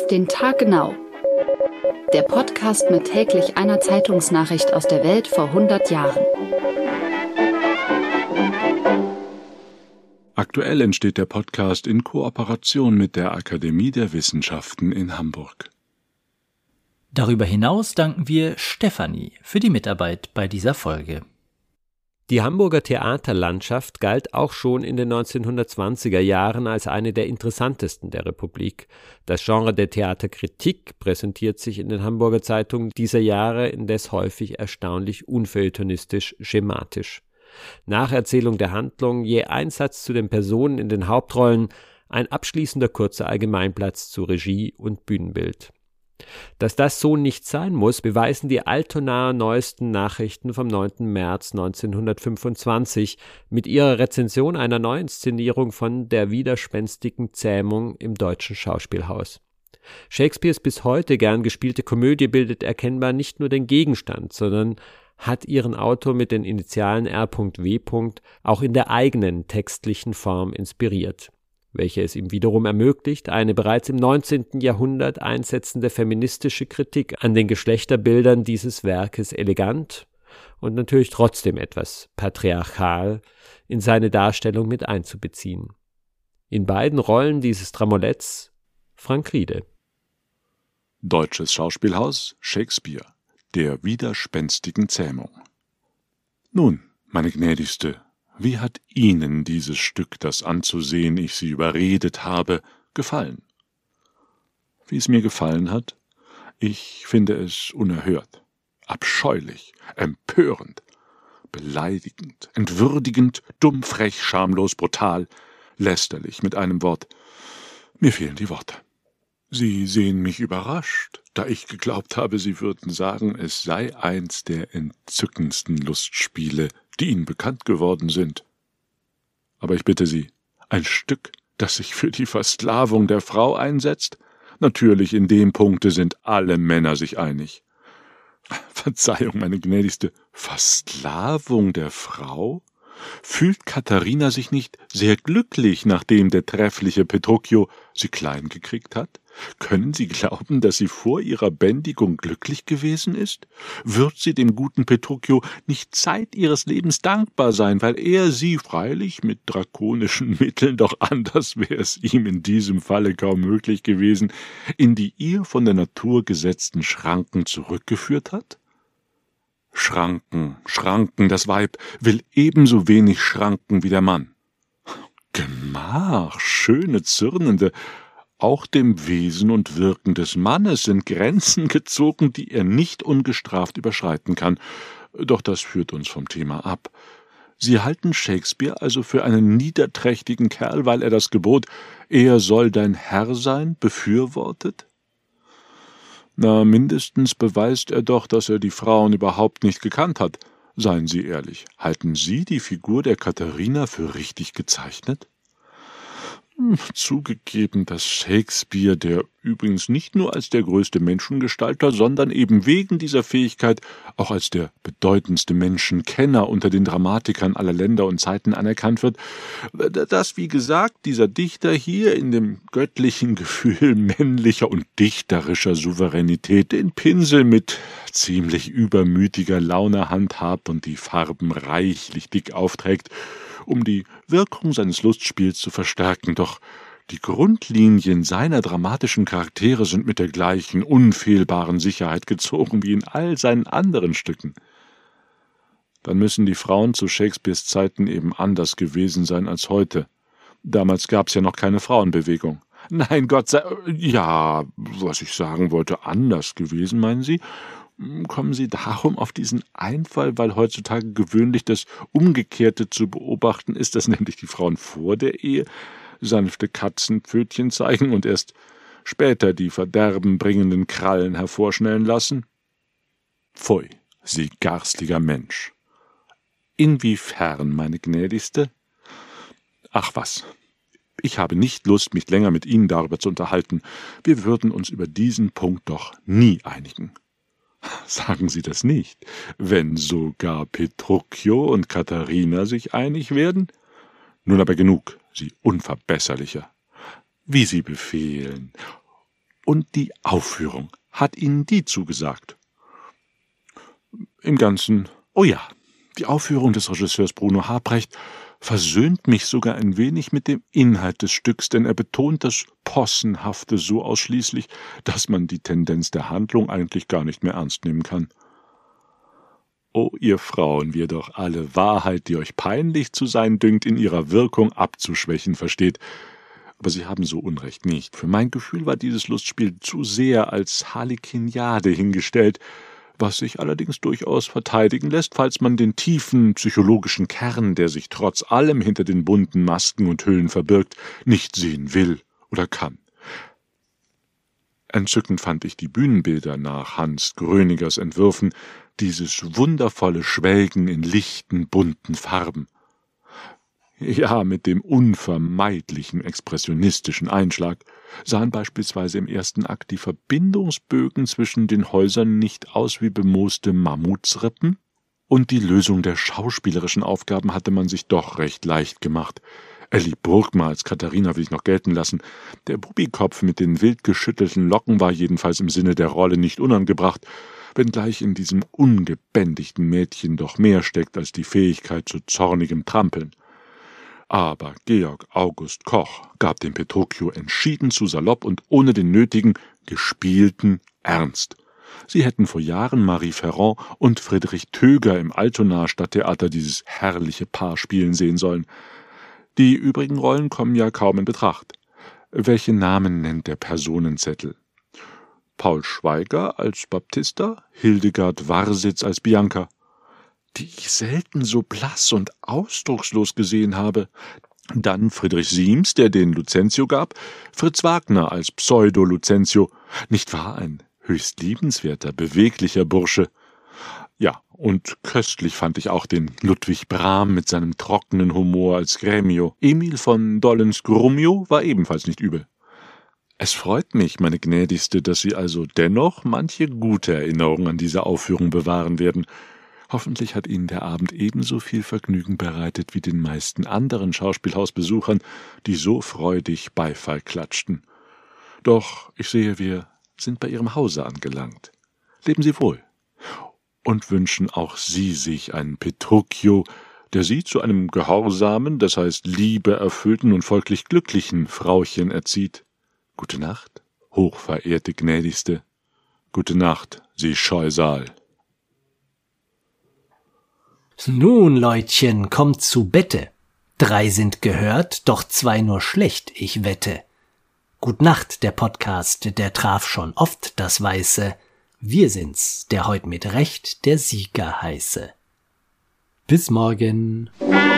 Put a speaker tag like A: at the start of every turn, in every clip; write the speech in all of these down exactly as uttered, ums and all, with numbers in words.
A: Auf den Tag genau. Der Podcast mit täglich einer Zeitungsnachricht aus der Welt vor hundert Jahren.
B: Aktuell entsteht der Podcast in Kooperation mit der Akademie der Wissenschaften in Hamburg.
C: Darüber hinaus danken wir Stefanie für die Mitarbeit bei dieser Folge.
D: Die Hamburger Theaterlandschaft galt auch schon in den neunzehnhundertzwanziger Jahren als eine der interessantesten der Republik. Das Genre der Theaterkritik präsentiert sich in den Hamburger Zeitungen dieser Jahre indes häufig erstaunlich unfeuilletonistisch schematisch. Nacherzählung der Handlung, je Einsatz zu den Personen in den Hauptrollen, ein abschließender kurzer Allgemeinplatz zu Regie und Bühnenbild. Dass das so nicht sein muss, beweisen die Altonaer Neuesten Nachrichten vom neunten März neunzehnhundertfünfundzwanzig mit ihrer Rezension einer Neuinszenierung von Der widerspenstigen Zähmung im Deutschen Schauspielhaus. Shakespeares bis heute gern gespielte Komödie bildet erkennbar nicht nur den Gegenstand, sondern hat ihren Autor mit den Initialen R W auch in der eigenen textlichen Form inspiriert, welche es ihm wiederum ermöglicht, eine bereits im neunzehnten Jahrhundert einsetzende feministische Kritik an den Geschlechterbildern dieses Werkes elegant und natürlich trotzdem etwas patriarchal in seine Darstellung mit einzubeziehen. In beiden Rollen dieses Dramoletts Frank Riede.
B: Deutsches Schauspielhaus, Shakespeare, der widerspenstigen Zähmung. Nun, meine Gnädigste, wie hat Ihnen dieses Stück, das anzusehen ich Sie überredet habe, gefallen? Wie es mir gefallen hat? Ich finde es unerhört, abscheulich, empörend, beleidigend, entwürdigend, dumm, frech, schamlos, brutal, lästerlich, mit einem Wort. Mir fehlen die Worte. Sie sehen mich überrascht, da ich geglaubt habe, Sie würden sagen, es sei eins der entzückendsten Lustspiele, die Ihnen bekannt geworden sind. Aber ich bitte Sie, ein Stück, das sich für die Versklavung der Frau einsetzt? Natürlich, in dem Punkte sind alle Männer sich einig. Verzeihung, meine Gnädigste, Versklavung der Frau? Fühlt Katharina sich nicht sehr glücklich, nachdem der treffliche Petruchio sie klein gekriegt hat? Können Sie glauben, dass sie vor ihrer Bändigung glücklich gewesen ist? Wird sie dem guten Petruchio nicht Zeit ihres Lebens dankbar sein, weil er sie, freilich mit drakonischen Mitteln, doch anders wäre es ihm in diesem Falle kaum möglich gewesen, in die ihr von der Natur gesetzten Schranken zurückgeführt hat? Schranken, Schranken, das Weib will ebenso wenig Schranken wie der Mann. Gemach, schöne, zürnende, auch dem Wesen und Wirken des Mannes sind Grenzen gezogen, die er nicht ungestraft überschreiten kann. Doch das führt uns vom Thema ab. Sie halten Shakespeare also für einen niederträchtigen Kerl, weil er das Gebot, er soll dein Herr sein, befürwortet? Na, mindestens beweist er doch, dass er die Frauen überhaupt nicht gekannt hat. Seien Sie ehrlich, halten Sie die Figur der Katharina für richtig gezeichnet? Zugegeben, dass Shakespeare, der übrigens nicht nur als der größte Menschengestalter, sondern eben wegen dieser Fähigkeit auch als der bedeutendste Menschenkenner unter den Dramatikern aller Länder und Zeiten anerkannt wird, dass, wie gesagt, dieser Dichter hier in dem göttlichen Gefühl männlicher und dichterischer Souveränität den Pinsel mit ziemlich übermütiger Laune handhabt und die Farben reichlich dick aufträgt, um die Wirkung seines Lustspiels zu verstärken, doch die Grundlinien seiner dramatischen Charaktere sind mit der gleichen unfehlbaren Sicherheit gezogen wie in all seinen anderen Stücken. Dann müssen die Frauen zu Shakespeares Zeiten eben anders gewesen sein als heute. Damals gab's ja noch keine Frauenbewegung. Nein, Gott sei... Ja, was ich sagen wollte, anders gewesen, meinen Sie? Kommen Sie darum auf diesen Einfall, weil heutzutage gewöhnlich das Umgekehrte zu beobachten ist, dass nämlich die Frauen vor der Ehe sanfte Katzenpfötchen zeigen und erst später die verderbenbringenden Krallen hervorschnellen lassen? Pfui, Sie garstiger Mensch! Inwiefern, meine Gnädigste? Ach was, ich habe nicht Lust, mich länger mit Ihnen darüber zu unterhalten. Wir würden uns über diesen Punkt doch nie einigen. Sagen Sie das nicht, wenn sogar Petruchio und Katharina sich einig werden? Nun aber genug, Sie Unverbesserlicher. Wie Sie befehlen. Und die Aufführung, hat Ihnen die zugesagt? Im Ganzen, oh ja, die Aufführung des Regisseurs Bruno Habrecht versöhnt mich sogar ein wenig mit dem Inhalt des Stücks, denn er betont das Possenhafte so ausschließlich, dass man die Tendenz der Handlung eigentlich gar nicht mehr ernst nehmen kann. O ihr Frauen, wie ihr doch alle Wahrheit, die euch peinlich zu sein dünkt, in ihrer Wirkung abzuschwächen versteht. Aber Sie haben so Unrecht nicht. Für mein Gefühl war dieses Lustspiel zu sehr als Harlekiniade hingestellt, was sich allerdings durchaus verteidigen lässt, falls man den tiefen psychologischen Kern, der sich trotz allem hinter den bunten Masken und Hüllen verbirgt, nicht sehen will oder kann. Entzückend fand ich die Bühnenbilder nach Hans Grönigers Entwürfen, dieses wundervolle Schwelgen in lichten, bunten Farben. Ja, mit dem unvermeidlichen expressionistischen Einschlag sahen beispielsweise im ersten Akt die Verbindungsbögen zwischen den Häusern nicht aus wie bemooste Mammutsrippen, und die Lösung der schauspielerischen Aufgaben hatte man sich doch recht leicht gemacht. Elli Burgma als Katharina will ich noch gelten lassen. Der Bubikopf mit den wild geschüttelten Locken war jedenfalls im Sinne der Rolle nicht unangebracht, wenngleich in diesem ungebändigten Mädchen doch mehr steckt als die Fähigkeit zu zornigem Trampeln. Aber Georg August Koch gab dem Petruchio entschieden zu salopp und ohne den nötigen, gespielten Ernst. Sie hätten vor Jahren Marie Ferrand und Friedrich Töger im Altonaer Stadttheater dieses herrliche Paar spielen sehen sollen. Die übrigen Rollen kommen ja kaum in Betracht. Welche Namen nennt der Personenzettel? Paul Schweiger als Baptista, Hildegard Warsitz als Bianca, die ich selten so blass und ausdruckslos gesehen habe. Dann Friedrich Siems, der den Lucentio gab, Fritz Wagner als Pseudo-Lucentio. Nicht wahr, ein höchst liebenswerter, beweglicher Bursche. Ja, und köstlich fand ich auch den Ludwig Brahm mit seinem trockenen Humor als Gremio. Emil von Dollens Grumio war ebenfalls nicht übel. Es freut mich, meine Gnädigste, dass Sie also dennoch manche gute Erinnerungen an diese Aufführung bewahren werden. Hoffentlich hat Ihnen der Abend ebenso viel Vergnügen bereitet wie den meisten anderen Schauspielhausbesuchern, die so freudig Beifall klatschten. Doch ich sehe, wir sind bei Ihrem Hause angelangt. Leben Sie wohl. Und wünschen auch Sie sich einen Petruchio, der Sie zu einem gehorsamen, das heißt liebeerfüllten und folglich glücklichen Frauchen erzieht. Gute Nacht, hochverehrte Gnädigste. Gute Nacht, Sie Scheusal.
C: Nun, Leutchen, kommt zu Bette. Drei sind gehört, doch zwei nur schlecht, ich wette. Gut Nacht, der Podcast, der traf schon oft das Weiße. Wir sind's, der heut mit Recht der Sieger heiße. Bis morgen.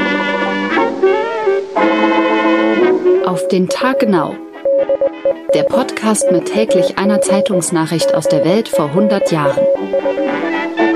A: Auf den Tag genau. Der Podcast mit täglich einer Zeitungsnachricht aus der Welt vor hundert Jahren.